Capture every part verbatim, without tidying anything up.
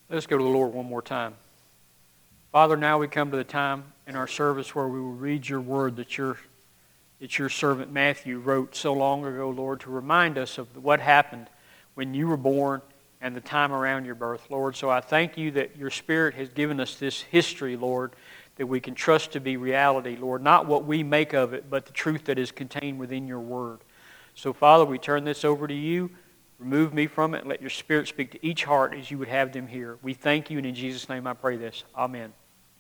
Let's go to the Lord one more time. Father, now we come to the time in our service where we will read your word that your, that your servant Matthew wrote so long ago, Lord, to remind us of what happened when you were born and the time around your birth, Lord. So I thank you that your Spirit has given us this history, Lord, that we can trust to be reality, Lord. Not what we make of it, but the truth that is contained within your word. So, Father, we turn this over to you. Remove me from it and let your Spirit speak to each heart as you would have them hear. We thank you, and in Jesus' name I pray this. Amen.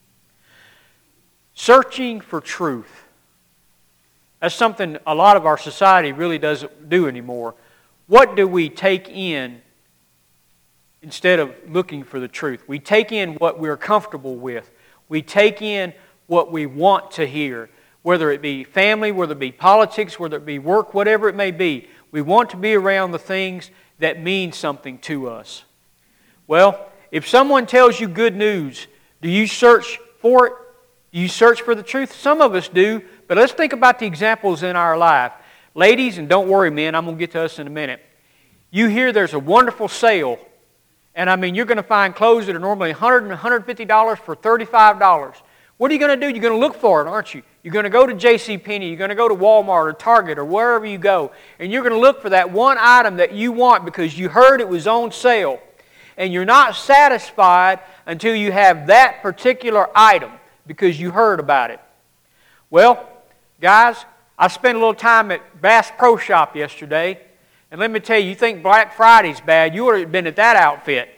Searching for truth. That's something a lot of our society really doesn't do anymore. What do we take in instead of looking for the truth? We take in what we're comfortable with. We take in what we want to hear, whether it be family, whether it be politics, whether it be work, whatever it may be. We want to be around the things that mean something to us. Well, if someone tells you good news, do you search for it? Do you search for the truth? Some of us do, but let's think about the examples in our life. Ladies, and don't worry, men, I'm going to get to us in a minute. You hear there's a wonderful sale, and I mean, you're going to find clothes that are normally one hundred dollars and one hundred fifty dollars for thirty-five dollars. What are you going to do? You're going to look for it, aren't you? You're going to go to J C Penney, you're going to go to Walmart or Target or wherever you go, and you're going to look for that one item that you want because you heard it was on sale. And you're not satisfied until you have that particular item because you heard about it. Well, guys, I spent a little time at Bass Pro Shop yesterday, and let me tell you, you think Black Friday's bad, you would have been at that outfit.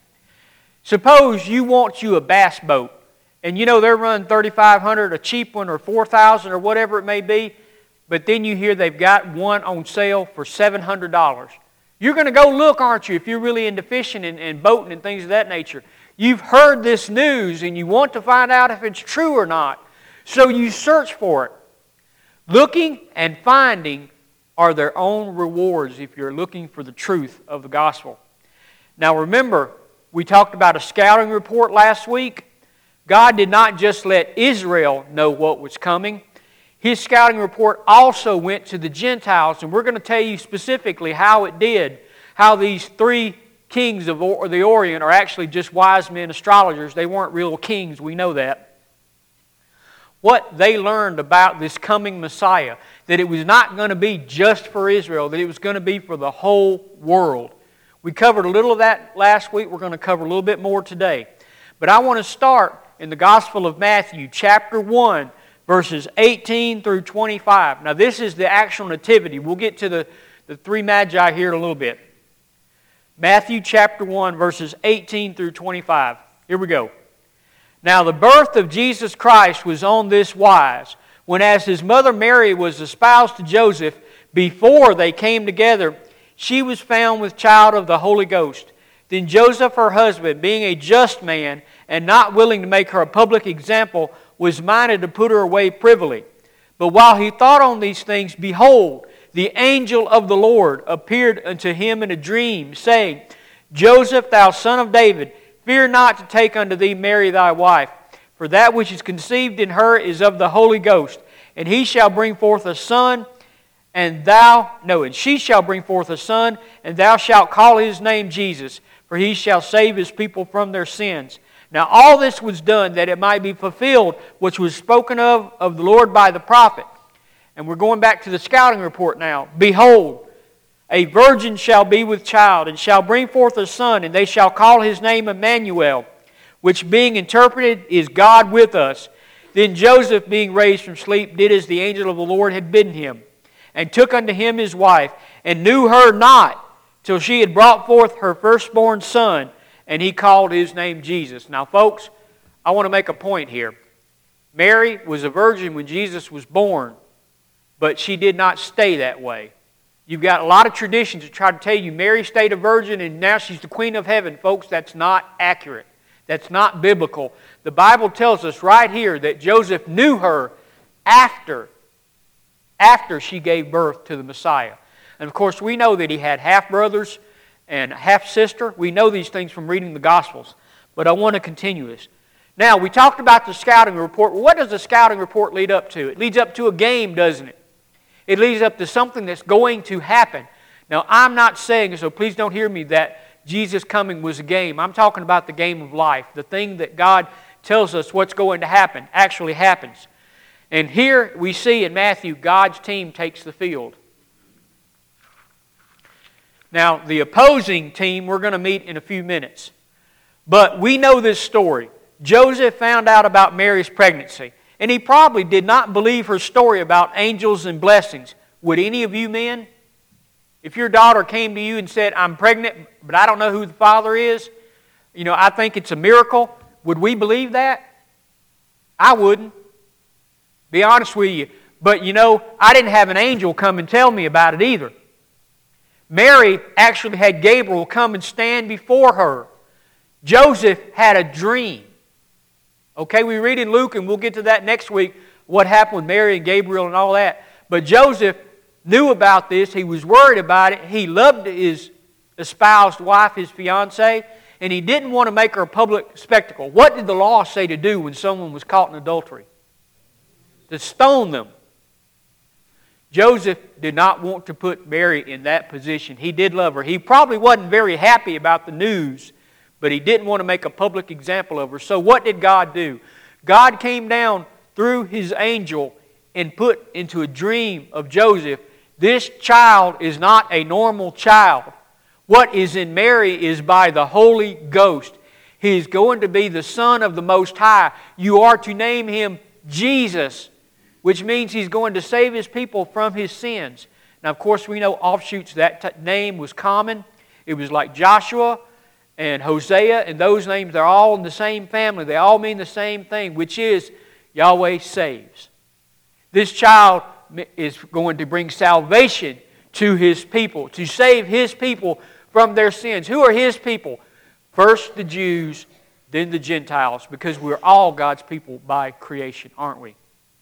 Suppose you want you a bass boat. And you know they're running thirty-five hundred dollars, a cheap one, or four thousand dollars, or whatever it may be. But then you hear they've got one on sale for seven hundred dollars. You're going to go look, aren't you, if you're really into fishing and, and boating and things of that nature. You've heard this news and you want to find out if it's true or not. So you search for it. Looking and finding are their own rewards if you're looking for the truth of the gospel. Now remember, we talked about a scouting report last week. God did not just let Israel know what was coming. His scouting report also went to the Gentiles, and we're going to tell you specifically how it did, how these three kings of the Orient are actually just wise men astrologers. They weren't real kings, we know that. What they learned about this coming Messiah, that it was not going to be just for Israel, that it was going to be for the whole world. We covered a little of that last week. We're going to cover a little bit more today. But I want to start in the Gospel of Matthew, chapter one, verses eighteen through twenty-five. Now this is the actual nativity. We'll get to the, the three magi here in a little bit. Matthew chapter one, verses eighteen through twenty-five. Here we go. Now the birth of Jesus Christ was on this wise, when as his mother Mary was espoused to Joseph, before they came together, she was found with child of the Holy Ghost. Then Joseph, her husband, being a just man, and not willing to make her a public example, was minded to put her away privily. But while he thought on these things, behold, the angel of the Lord appeared unto him in a dream, saying, Joseph, thou son of David, fear not to take unto thee Mary thy wife, for that which is conceived in her is of the Holy Ghost. And he shall bring forth a son, and thou, no, and she shall bring forth a son, and thou shalt call his name Jesus, for he shall save his people from their sins. Now all this was done that it might be fulfilled, which was spoken of of the Lord by the prophet. And we're going back to the scouting report now. Behold, a virgin shall be with child, and shall bring forth a son, and they shall call his name Emmanuel, which being interpreted is God with us. Then Joseph, being raised from sleep, did as the angel of the Lord had bidden him, and took unto him his wife, and knew her not, till she had brought forth her firstborn son, and he called his name Jesus. Now, folks, I want to make a point here. Mary was a virgin when Jesus was born, but she did not stay that way. You've got a lot of traditions that try to tell you Mary stayed a virgin and now she's the queen of heaven. Folks, that's not accurate. That's not biblical. The Bible tells us right here that Joseph knew her after, after she gave birth to the Messiah. And of course, we know that he had half-brothers and half-sister. We know these things from reading the Gospels. But I want to continue this. Now, we talked about the scouting report. Well, what does the scouting report lead up to? It leads up to a game, doesn't it? It leads up to something that's going to happen. Now, I'm not saying, so please don't hear me, that Jesus' coming was a game. I'm talking about the game of life. The thing that God tells us what's going to happen actually happens. And here we see in Matthew, God's team takes the field. Now, the opposing team we're going to meet in a few minutes. But we know this story. Joseph found out about Mary's pregnancy. And he probably did not believe her story about angels and blessings. Would any of you men? If your daughter came to you and said, I'm pregnant, but I don't know who the father is, you know, I think it's a miracle. Would we believe that? I wouldn't. Be honest with you. But you know, I didn't have an angel come and tell me about it either. Mary actually had Gabriel come and stand before her. Joseph had a dream. Okay, we read in Luke, and we'll get to that next week, what happened with Mary and Gabriel and all that. But Joseph knew about this. He was worried about it. He loved his espoused wife, his fiancée, and he didn't want to make her a public spectacle. What did the law say to do when someone was caught in adultery? To stone them. Joseph did not want to put Mary in that position. He did love her. He probably wasn't very happy about the news, but he didn't want to make a public example of her. So what did God do? God came down through His angel and put into a dream of Joseph, this child is not a normal child. What is in Mary is by the Holy Ghost. He is going to be the Son of the Most High. You are to name Him Jesus, which means He's going to save His people from His sins. Now, of course, we know offshoots. That t- name was common. It was like Joshua and Hosea, and those names, they're all in the same family. They all mean the same thing, which is Yahweh saves. This child is going to bring salvation to His people, to save His people from their sins. Who are His people? First the Jews, then the Gentiles, because we're all God's people by creation, aren't we?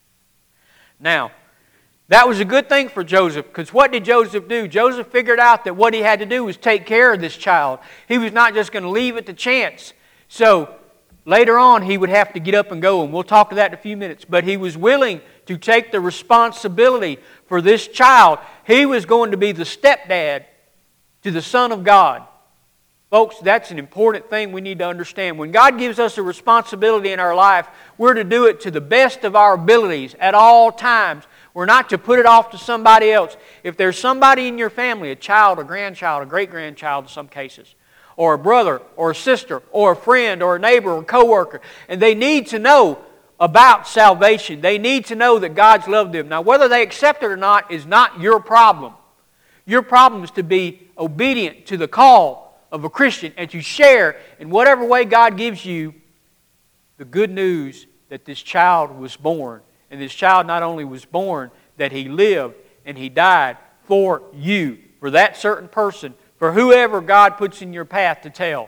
Now, that was a good thing for Joseph, because what did Joseph do? Joseph figured out that what he had to do was take care of this child. He was not just going to leave it to chance. So, later on, he would have to get up and go, and we'll talk to that in a few minutes. But he was willing to take the responsibility for this child. He was going to be the stepdad to the Son of God. Folks, that's an important thing we need to understand. When God gives us a responsibility in our life, we're to do it to the best of our abilities at all times. We're not to put it off to somebody else. If there's somebody in your family, a child, a grandchild, a great-grandchild in some cases, or a brother, or a sister, or a friend, or a neighbor, or a coworker, and they need to know about salvation. They need to know that God's loved them. Now, whether they accept it or not is not your problem. Your problem is to be obedient to the call of a Christian and to share in whatever way God gives you the good news that this child was born. And this child not only was born, that he lived and he died for you, for that certain person, for whoever God puts in your path to tell.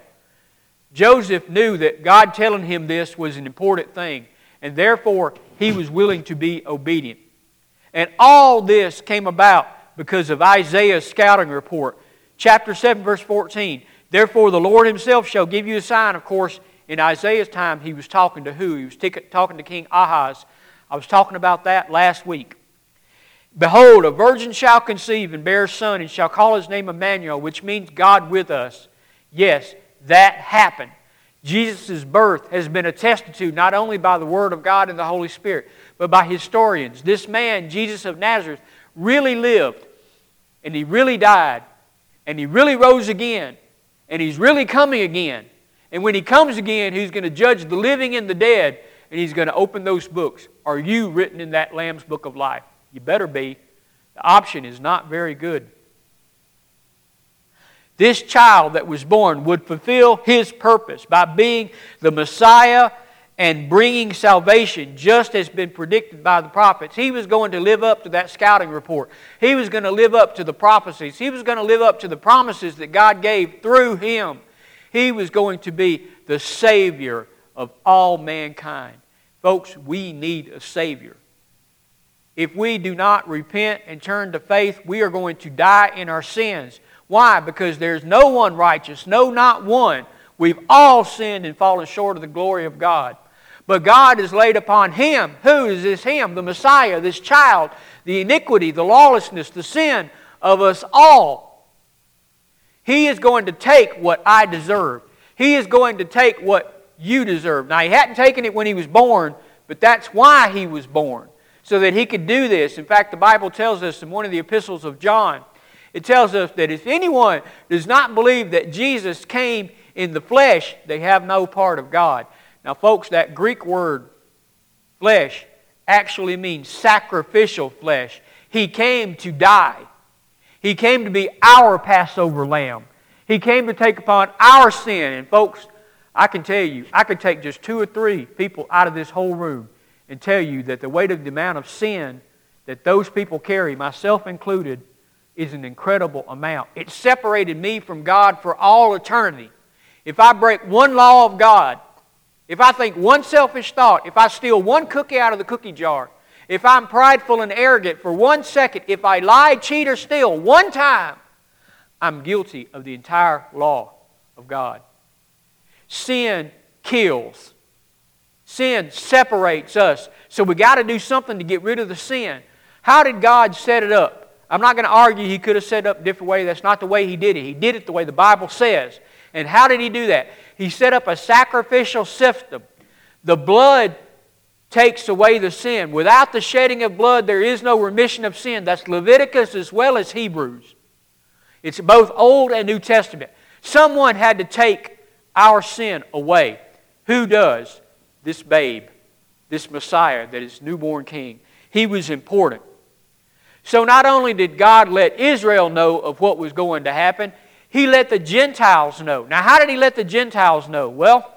Joseph knew that God telling him this was an important thing, and therefore he was willing to be obedient. And all this came about because of Isaiah's scouting report. Chapter seven, verse fourteen. Therefore the Lord Himself shall give you a sign. Of course, in Isaiah's time, he was talking to who? He was t- talking to King Ahaz. I was talking about that last week. Behold, a virgin shall conceive and bear a son, and shall call his name Emmanuel, which means God with us. Yes, that happened. Jesus' birth has been attested to not only by the Word of God and the Holy Spirit, but by historians. This man, Jesus of Nazareth, really lived, and He really died, and He really rose again, and He's really coming again. And when He comes again, He's going to judge the living and the dead, and He's going to open those books. Are you written in that Lamb's Book of Life? You better be. The option is not very good. This child that was born would fulfill His purpose by being the Messiah and bringing salvation, just as been predicted by the prophets. He was going to live up to that scouting report. He was going to live up to the prophecies. He was going to live up to the promises that God gave through Him. He was going to be the Savior of all mankind. Folks, we need a Savior. If we do not repent and turn to faith, we are going to die in our sins. Why? Because there's no one righteous, no, not one. We've all sinned and fallen short of the glory of God. But God has laid upon Him. Who is this Him? The Messiah, this child, the iniquity, the lawlessness, the sin of us all. He is going to take what I deserve. He is going to take what you deserve. Now, He hadn't taken it when He was born, but that's why He was born, so that He could do this. In fact, the Bible tells us in one of the epistles of John, it tells us that if anyone does not believe that Jesus came in the flesh, they have no part of God. Now, folks, that Greek word, flesh, actually means sacrificial flesh. He came to die. He came to be our Passover lamb. He came to take upon our sin. And folks, I can tell you, I could take just two or three people out of this whole room and tell you that the weight of the amount of sin that those people carry, myself included, is an incredible amount. It separated me from God for all eternity. If I break one law of God, if I think one selfish thought, if I steal one cookie out of the cookie jar, if I'm prideful and arrogant for one second, if I lie, cheat, or steal one time, I'm guilty of the entire law of God. Sin kills. Sin separates us. So we got to do something to get rid of the sin. How did God set it up? I'm not going to argue He could have set it up a different way. That's not the way He did it. He did it the way the Bible says. And how did He do that? He set up a sacrificial system. The blood takes away the sin. Without the shedding of blood, there is no remission of sin. That's Leviticus as well as Hebrews. It's both Old and New Testament. Someone had to take our sin away. Who does? This babe, this Messiah that is newborn King. He was important. So not only did God let Israel know of what was going to happen, He let the Gentiles know. Now, how did He let the Gentiles know? Well,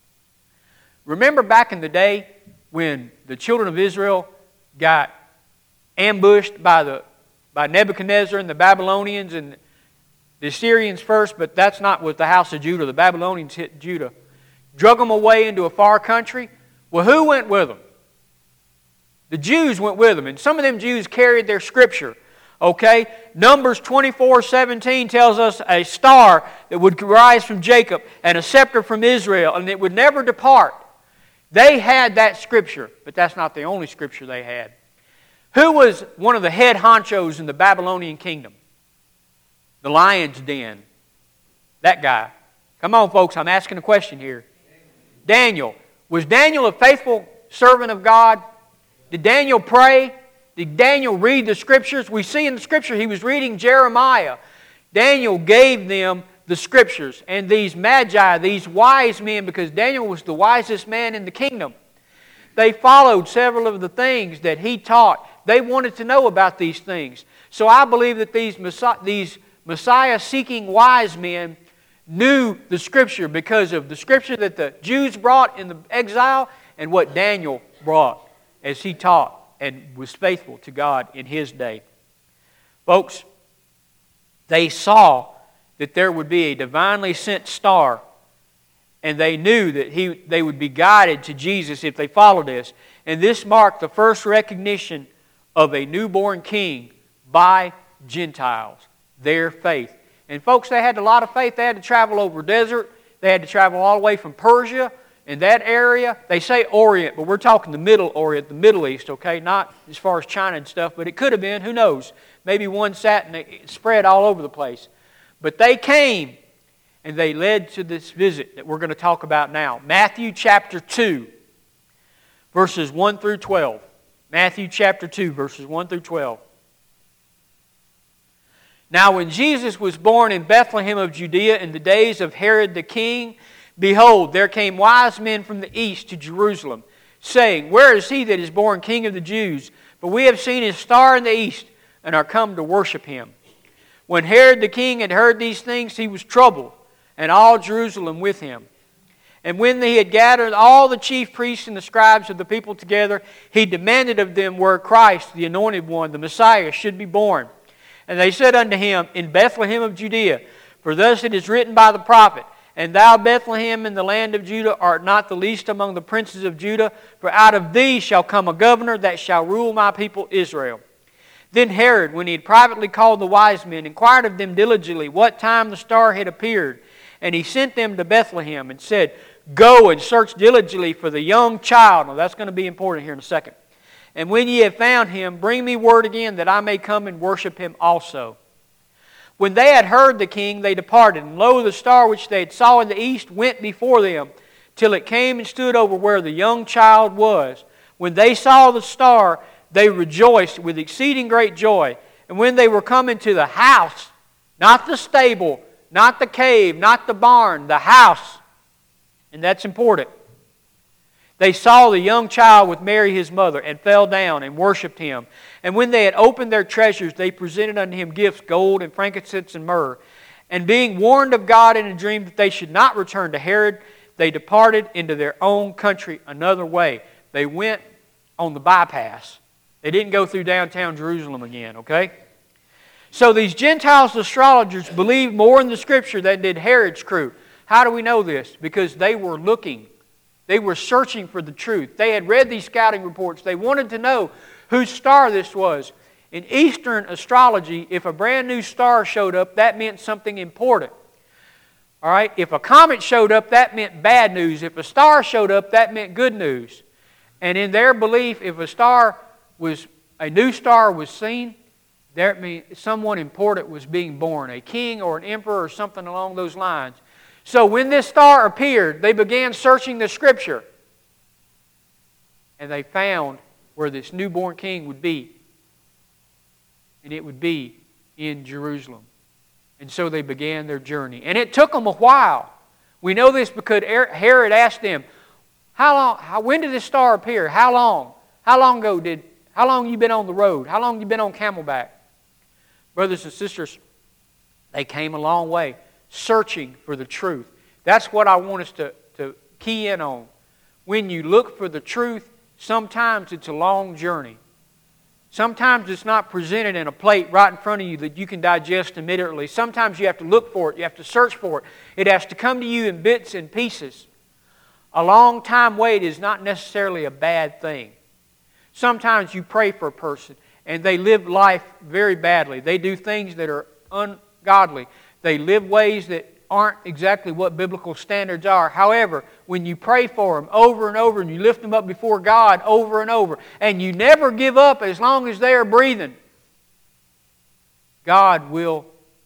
remember back in the day when the children of Israel got ambushed by the by Nebuchadnezzar and the Babylonians and the Assyrians first, but that's not with the house of Judah. The Babylonians hit Judah. Drug them away into a far country. Well, who went with them? The Jews went with them, and some of them Jews carried their scripture. Okay? Numbers twenty-four seventeen tells us a star that would rise from Jacob and a scepter from Israel, and it would never depart. They had that scripture, but that's not the only scripture they had. Who was one of the head honchos in the Babylonian kingdom? The lion's den. That guy. Come on, folks, I'm asking a question here. Daniel. Was Daniel a faithful servant of God? Did Daniel pray? Did Daniel read the Scriptures? We see in the Scripture he was reading Jeremiah. Daniel gave them the Scriptures. And these magi, these wise men, because Daniel was the wisest man in the kingdom, they followed several of the things that he taught. They wanted to know about these things. So I believe that these Messiah, these Messiah-seeking wise men knew the Scripture because of the Scripture that the Jews brought in the exile and what Daniel brought as he taught and was faithful to God in his day. Folks, they saw that there would be a divinely sent star, and they knew that he, they would be guided to Jesus if they followed this. And this marked the first recognition of a newborn king by Gentiles, their faith. And folks, they had a lot of faith. They had to travel over desert. They had to travel all the way from Persia in that area. They say Orient, but we're talking the Middle Orient, the Middle East, okay? Not as far as China and stuff, but it could have been. Who knows? Maybe one sat and it spread all over the place. But they came, and they led to this visit that we're going to talk about now. Matthew chapter two, verses one through twelve. Matthew chapter two, verses one through twelve. Now when Jesus was born in Bethlehem of Judea in the days of Herod the king, behold, there came wise men from the east to Jerusalem, saying, Where is he that is born King of the Jews? For we have seen his star in the east, and are come to worship him. When Herod the king had heard these things, he was troubled, and all Jerusalem with him. And when he had gathered all the chief priests and the scribes of the people together, he demanded of them where Christ, the anointed one, the Messiah, should be born. And they said unto him, In Bethlehem of Judea, for thus it is written by the prophet, And thou, Bethlehem, in the land of Judah, art not the least among the princes of Judah, for out of thee shall come a governor that shall rule my people Israel. Then Herod, when he had privately called the wise men, inquired of them diligently what time the star had appeared. And he sent them to Bethlehem and said, Go and search diligently for the young child. Now that's going to be important here in a second. And when ye have found him, bring me word again that I may come and worship him also. When they had heard the king, they departed. And lo, the star which they had saw in the east went before them, till it came and stood over where the young child was. When they saw the star, they rejoiced with exceeding great joy. And when they were come into the house, not the stable, not the cave, not the barn, the house, and that's important, they saw the young child with Mary his mother, and fell down and worshipped Him. And when they had opened their treasures, they presented unto Him gifts, gold and frankincense and myrrh. And being warned of God in a dream that they should not return to Herod, they departed into their own country another way. They went on the bypass. They didn't go through downtown Jerusalem again, okay? So these Gentiles astrologers believed more in the Scripture than did Herod's crew. How do we know this? Because they were looking. They were searching for the truth. They had read these scouting reports. They wanted to know whose star this was. In Eastern astrology, if a brand new star showed up, that meant something important. All right? If a comet showed up, that meant bad news. If a star showed up, that meant good news. And in their belief, if a star was, a new star was seen, that means someone important was being born, a king or an emperor or something along those lines. So when this star appeared, they began searching the Scripture. And they found where this newborn king would be. And it would be in Jerusalem. And so they began their journey. And it took them a while. We know this because Herod asked them, How long, how, when did this star appear? How long? How long ago did, how long you been on the road? How long you been on camelback? Brothers and sisters, they came a long way, searching for the truth. That's what I want us to, to key in on. When you look for the truth, sometimes it's a long journey. Sometimes it's not presented in a plate right in front of you that you can digest immediately. Sometimes you have to look for it. You have to search for it. It has to come to you in bits and pieces. A long time wait is not necessarily a bad thing. Sometimes you pray for a person and they live life very badly. They do things that are ungodly. They live ways that aren't exactly what biblical standards are. However, when you pray for them over and over and you lift them up before God over and over and you never give up as long as they are breathing, God will,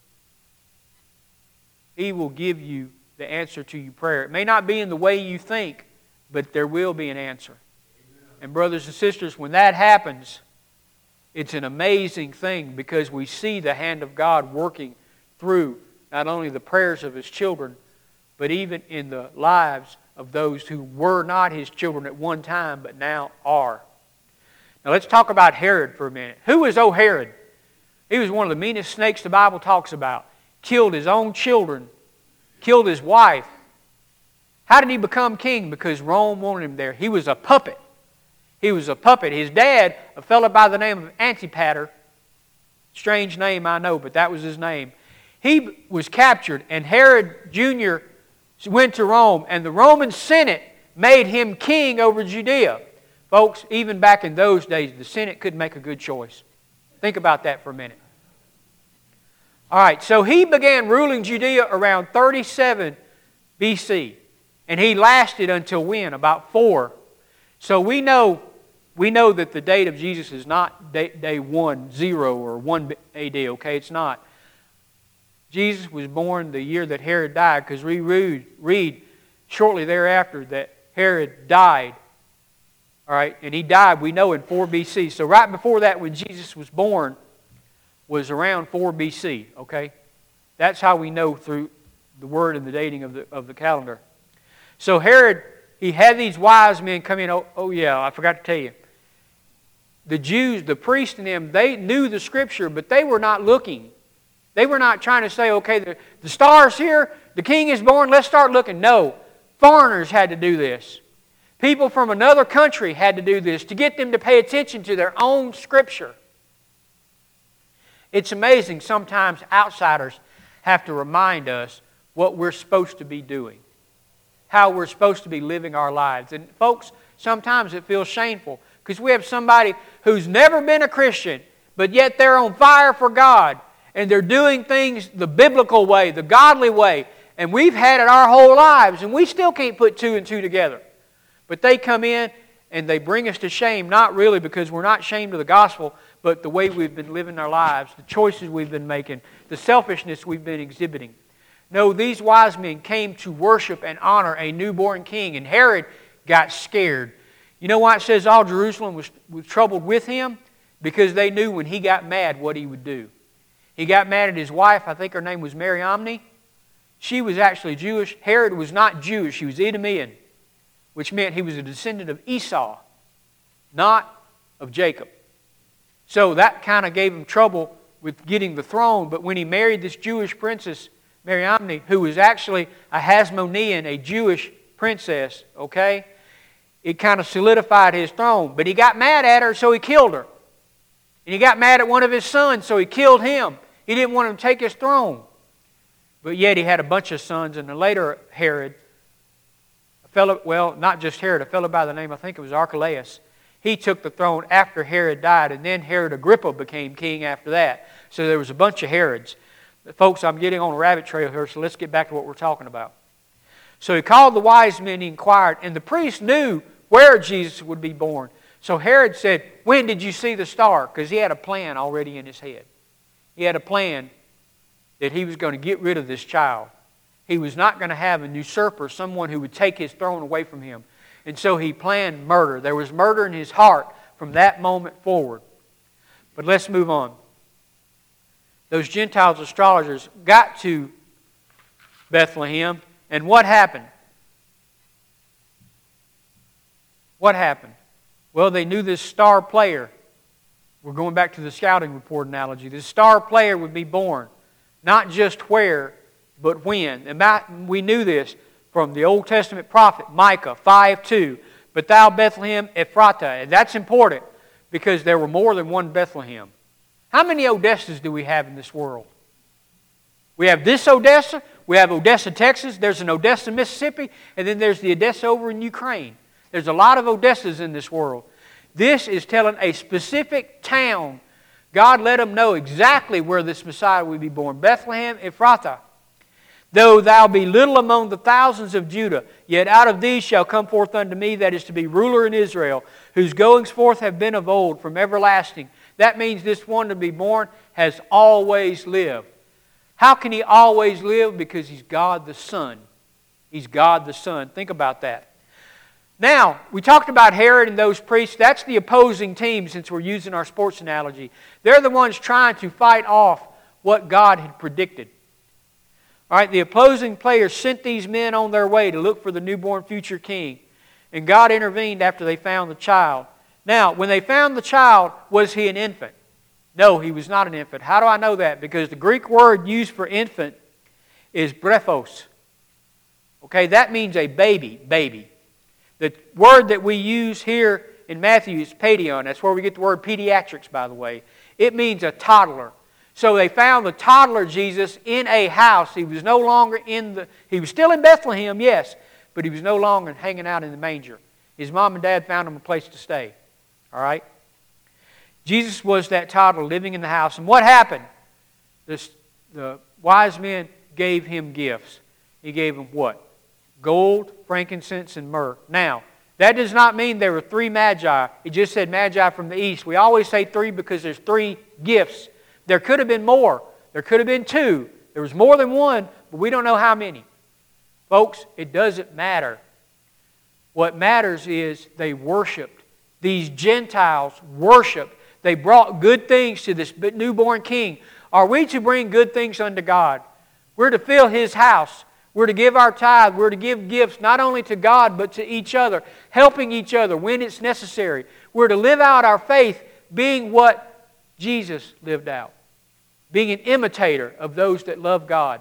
He will give you the answer to your prayer. It may not be in the way you think, but there will be an answer. And brothers and sisters, when that happens, it's an amazing thing because we see the hand of God working through not only the prayers of His children, but even in the lives of those who were not His children at one time, but now are. Now let's talk about Herod for a minute. Who was O Herod? He was one of the meanest snakes the Bible talks about. Killed his own children. Killed his wife. How did he become king? Because Rome wanted him there. He was a puppet. He was a puppet. His dad, a fellow by the name of Antipater, strange name I know, but that was his name. He was captured, and Herod Junior went to Rome, and the Roman Senate made him king over Judea. Folks, even back in those days, the Senate could make a good choice. Think about that for a minute. All right, so he began ruling Judea around thirty-seven B C, and he lasted until when? About four. So we know we know that the date of Jesus is not day, day one, zero, or one A D, okay? It's not. Jesus was born the year that Herod died, because we read, read shortly thereafter that Herod died. All right, and he died, we know, in four B C. So right before that, when Jesus was born, was around four B C, okay? That's how we know through the word and the dating of the, of the calendar. So Herod, he had these wise men come in. Oh, oh yeah, I forgot to tell you. The Jews, the priests and them, they knew the Scripture, but they were not looking. They were not trying to say, okay, the, the star's here, the king is born, let's start looking. No, foreigners had to do this. People from another country had to do this to get them to pay attention to their own Scripture. It's amazing sometimes outsiders have to remind us what we're supposed to be doing, how we're supposed to be living our lives. And folks, sometimes it feels shameful because we have somebody who's never been a Christian, but yet they're on fire for God. And they're doing things the biblical way, the godly way. And we've had it our whole lives, and we still can't put two and two together. But they come in and they bring us to shame, not really because we're not ashamed of the gospel, but the way we've been living our lives, the choices we've been making, the selfishness we've been exhibiting. No, these wise men came to worship and honor a newborn king, and Herod got scared. You know why it says all Jerusalem was, was troubled with him? Because they knew when he got mad what he would do. He got mad at his wife. I think her name was Mariamne. She was actually Jewish. Herod was not Jewish. He was Edomian, which meant he was a descendant of Esau, not of Jacob. So that kind of gave him trouble with getting the throne. But when he married this Jewish princess, Mariamne, who was actually a Hasmonean, a Jewish princess, okay, it kind of solidified his throne. But he got mad at her, so he killed her. And he got mad at one of his sons, so he killed him. He didn't want him to take his throne. But yet he had a bunch of sons, and the later Herod, a fellow, well, not just Herod, a fellow by the name, I think it was Archelaus, he took the throne after Herod died, and then Herod Agrippa became king after that. So there was a bunch of Herods. But folks, I'm getting on a rabbit trail here, so let's get back to what we're talking about. So he called the wise men, he inquired, and the priest knew where Jesus would be born. So Herod said, when did you see the star? Because he had a plan already in his head. He had a plan that he was going to get rid of this child. He was not going to have an usurper, someone who would take his throne away from him. And so he planned murder. There was murder in his heart from that moment forward. But let's move on. Those Gentiles astrologers got to Bethlehem, and what happened? What happened? Well, they knew this star player. We're going back to the scouting report analogy. This star player would be born. Not just where, but when. And we knew this from the Old Testament prophet Micah five two. But thou Bethlehem Ephratah. And that's important because there were more than one Bethlehem. How many Odessas do we have in this world? We have this Odessa. We have Odessa, Texas. There's an Odessa, Mississippi. And then there's the Odessa over in Ukraine. There's a lot of Odessas in this world. This is telling a specific town. God let them know exactly where this Messiah would be born. Bethlehem Ephratah. Though thou be little among the thousands of Judah, yet out of these shall come forth unto me that is to be ruler in Israel, whose goings forth have been of old, from everlasting. That means this one to be born has always lived. How can he always live? Because he's God the Son. He's God the Son. Think about that. Now, we talked about Herod and those priests. That's the opposing team, since we're using our sports analogy. They're the ones trying to fight off what God had predicted. All right, the opposing players sent these men on their way to look for the newborn future king. And God intervened after they found the child. Now, when they found the child, was he an infant? No, he was not an infant. How do I know that? Because the Greek word used for infant is brephos. Okay, that means a baby, baby. The word that we use here in Matthew is paidion. That's where we get the word pediatrics, by the way. It means a toddler. So they found the toddler Jesus in a house. He was no longer in the... He was still in Bethlehem, yes, but he was no longer hanging out in the manger. His mom and dad found him a place to stay. All right? Jesus was that toddler living in the house. And what happened? This, the wise men gave him gifts. He gave them what? Gold, frankincense, and myrrh. Now, that does not mean there were three magi. It just said magi from the east. We always say three because there's three gifts. There could have been more. There could have been two. There was more than one, but we don't know how many. Folks, it doesn't matter. What matters is they worshiped. These Gentiles worshiped. They brought good things to this newborn king. Are we to bring good things unto God? We're to fill His house. We're to give our tithe. We're to give gifts not only to God but to each other, helping each other when it's necessary. We're to live out our faith being what Jesus lived out, being an imitator of those that love God.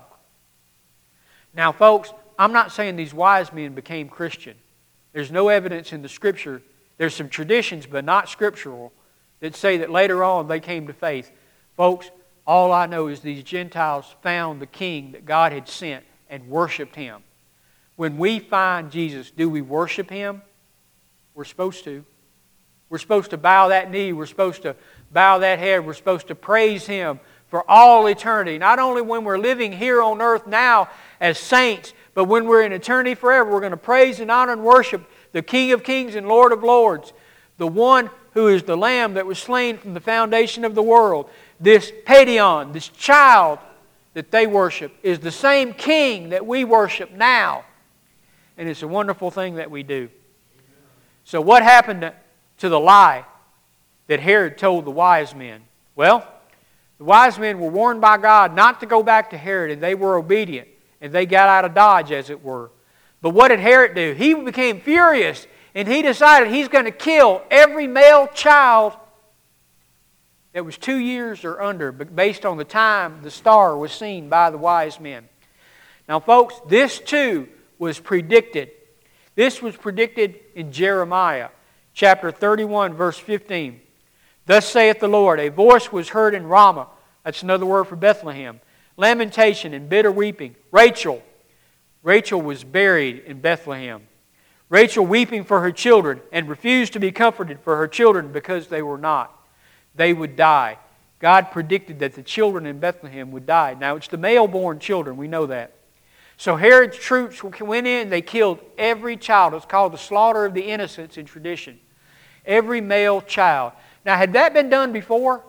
Now, folks, I'm not saying these wise men became Christian. There's no evidence in the Scripture. There's some traditions, but not scriptural, that say that later on they came to faith. Folks, all I know is these Gentiles found the King that God had sent and worshiped Him. When we find Jesus, do we worship Him? We're supposed to. We're supposed to bow that knee. We're supposed to bow that head. We're supposed to praise Him for all eternity. Not only when we're living here on earth now as saints, but when we're in eternity forever, we're going to praise and honor and worship the King of Kings and Lord of Lords, the one who is the Lamb that was slain from the foundation of the world, this Paidion, this child that they worship, is the same King that we worship now. And it's a wonderful thing that we do. So what happened to the lie that Herod told the wise men? Well, the wise men were warned by God not to go back to Herod, and they were obedient, and they got out of Dodge, as it were. But what did Herod do? He became furious, and he decided he's going to kill every male child that was two years or under, based on the time the star was seen by the wise men. Now, folks, this too was predicted. This was predicted in Jeremiah, chapter thirty-one, verse fifteen. Thus saith the Lord, a voice was heard in Ramah. That's another word for Bethlehem. Lamentation and bitter weeping. Rachel. Rachel was buried in Bethlehem. Rachel weeping for her children and refused to be comforted for her children because they were not. They would die. God predicted that the children in Bethlehem would die. Now, it's the male-born children. We know that. So Herod's troops went in and they killed every child. It's called the slaughter of the innocents in tradition. Every male child. Now, had that been done before?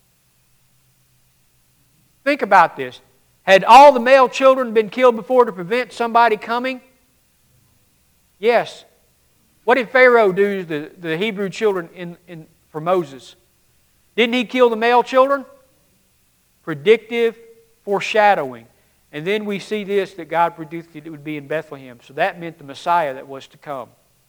Think about this. Had all the male children been killed before to prevent somebody coming? Yes. What did Pharaoh do to the, the Hebrew children in, in, for Moses? Didn't he kill the male children? Predictive foreshadowing. And then we see this, that God predicted it would be in Bethlehem. So that meant the Messiah that was to come.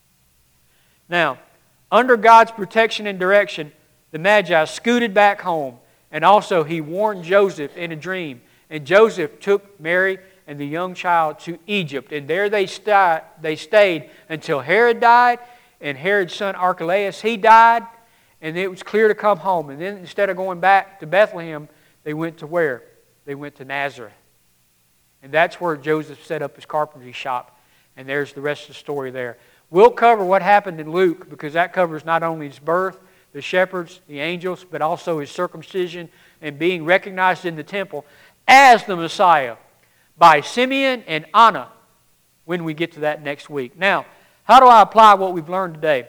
Now, under God's protection and direction, the Magi scooted back home. And also he warned Joseph in a dream. And Joseph took Mary and the young child to Egypt. And there they, st- they stayed until Herod died. And Herod's son Archelaus, he died. And it was clear to come home. And then instead of going back to Bethlehem, they went to where? They went to Nazareth. And that's where Joseph set up his carpentry shop. And there's the rest of the story there. We'll cover what happened in Luke, because that covers not only his birth, the shepherds, the angels, but also his circumcision and being recognized in the temple as the Messiah by Simeon and Anna when we get to that next week. Now, how do I apply what we've learned today?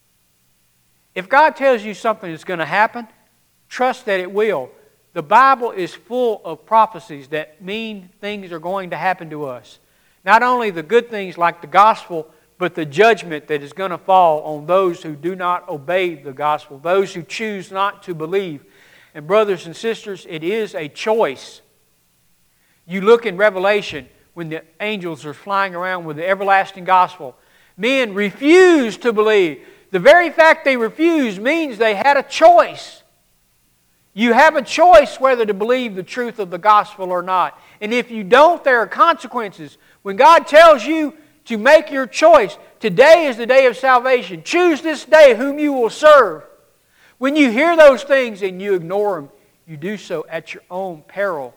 If God tells you something is going to happen, trust that it will. The Bible is full of prophecies that mean things are going to happen to us. Not only the good things like the gospel, but the judgment that is going to fall on those who do not obey the gospel, those who choose not to believe. And brothers and sisters, it is a choice. You look in Revelation when the angels are flying around with the everlasting gospel. Men refuse to believe. The very fact they refuse means they had a choice. You have a choice whether to believe the truth of the gospel or not. And if you don't, there are consequences. When God tells you to make your choice, today is the day of salvation. Choose this day whom you will serve. When you hear those things and you ignore them, you do so at your own peril.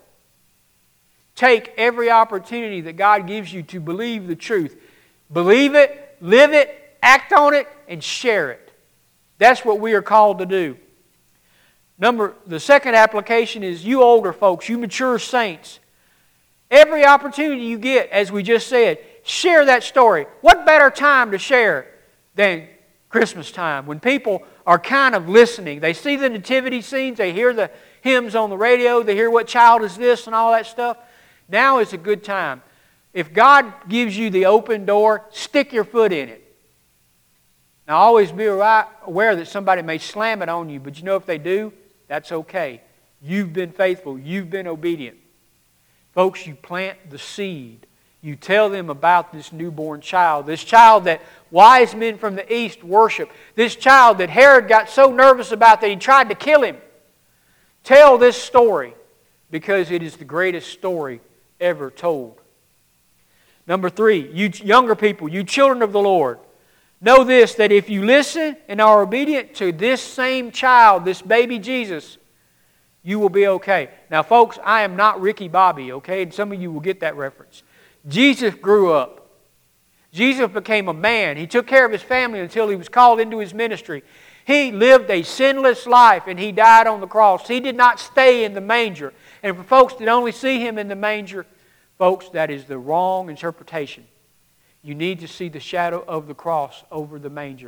Take every opportunity that God gives you to believe the truth. Believe it, live it, act on it, and share it. That's what we are called to do. Number, the second application is you older folks, you mature saints. Every opportunity you get, as we just said, share that story. What better time to share than Christmas time, when people are kind of listening. They see the nativity scenes, they hear the hymns on the radio, they hear what child is this and all that stuff. Now is a good time. If God gives you the open door, stick your foot in it. Now always be aware that somebody may slam it on you, but you know if they do, that's okay. You've been faithful. You've been obedient. Folks, you plant the seed. You tell them about this newborn child. This child that wise men from the east worship. This child that Herod got so nervous about that he tried to kill him. Tell this story because it is the greatest story ever told. Number three, you younger people, you children of the Lord. Know this, that if you listen and are obedient to this same child, this baby Jesus, you will be okay. Now, folks, I am not Ricky Bobby, okay? And some of you will get that reference. Jesus grew up. Jesus became a man. He took care of his family until he was called into his ministry. He lived a sinless life and he died on the cross. He did not stay in the manger. And for folks that only see him in the manger, folks, that is the wrong interpretation. You need to see the shadow of the cross over the manger.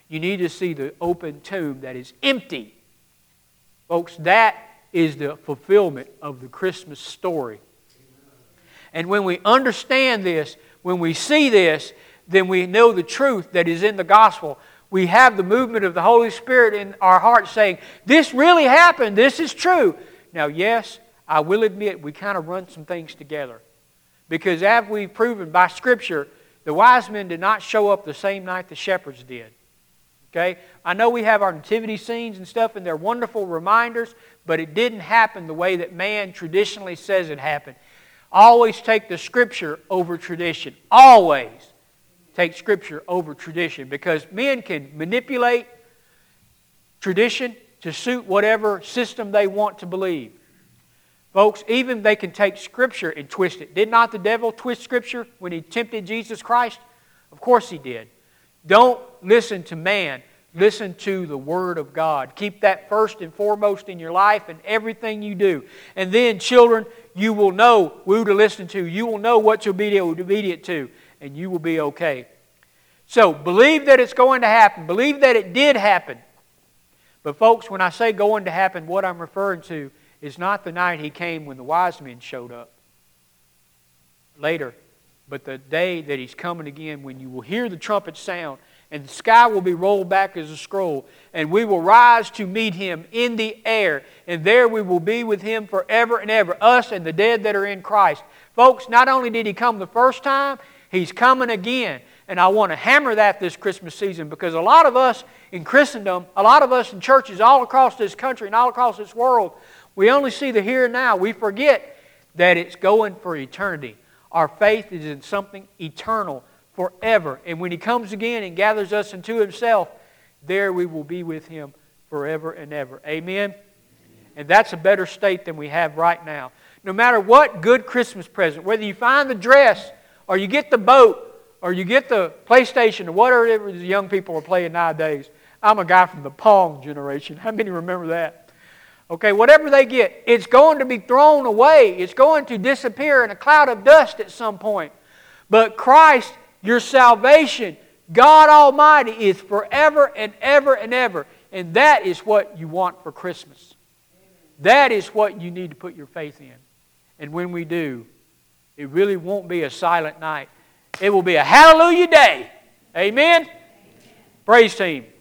You need to see the open tomb that is empty. Folks, that is the fulfillment of the Christmas story. And when we understand this, when we see this, then we know the truth that is in the gospel. We have the movement of the Holy Spirit in our hearts saying, this really happened, this is true. Now, yes, I will admit we kind of run some things together. Because as we've proven by Scripture, the wise men did not show up the same night the shepherds did. Okay? I know we have our nativity scenes and stuff, and they're wonderful reminders, but it didn't happen the way that man traditionally says it happened. Always take the Scripture over tradition. Always take Scripture over tradition, because men can manipulate tradition to suit whatever system they want to believe. Folks, even they can take Scripture and twist it. Did not the devil twist Scripture when he tempted Jesus Christ? Of course he did. Don't listen to man. Listen to the Word of God. Keep that first and foremost in your life and everything you do. And then, children, you will know who to listen to. You will know what to be obedient to. And you will be okay. So, believe that it's going to happen. Believe that it did happen. But folks, when I say going to happen, what I'm referring to is not the night He came when the wise men showed up. Later. But the day that He's coming again, when you will hear the trumpet sound, and the sky will be rolled back as a scroll, and we will rise to meet Him in the air, and there we will be with Him forever and ever, us and the dead that are in Christ. Folks, not only did He come the first time, He's coming again. And I want to hammer that this Christmas season, because a lot of us in Christendom, a lot of us in churches all across this country and all across this world, we only see the here and now. We forget that it's going for eternity. Our faith is in something eternal, forever. And when He comes again and gathers us into Himself, there we will be with Him forever and ever. Amen? And that's a better state than we have right now. No matter what good Christmas present, whether you find the dress, or you get the boat, or you get the PlayStation, or whatever the young people are playing nowadays. I'm a guy from the Pong generation. How many remember that? Okay, whatever they get, it's going to be thrown away. It's going to disappear in a cloud of dust at some point. But Christ, your salvation, God Almighty, is forever and ever and ever. And that is what you want for Christmas. That is what you need to put your faith in. And when we do, it really won't be a silent night. It will be a hallelujah day. Amen? Amen. Praise team.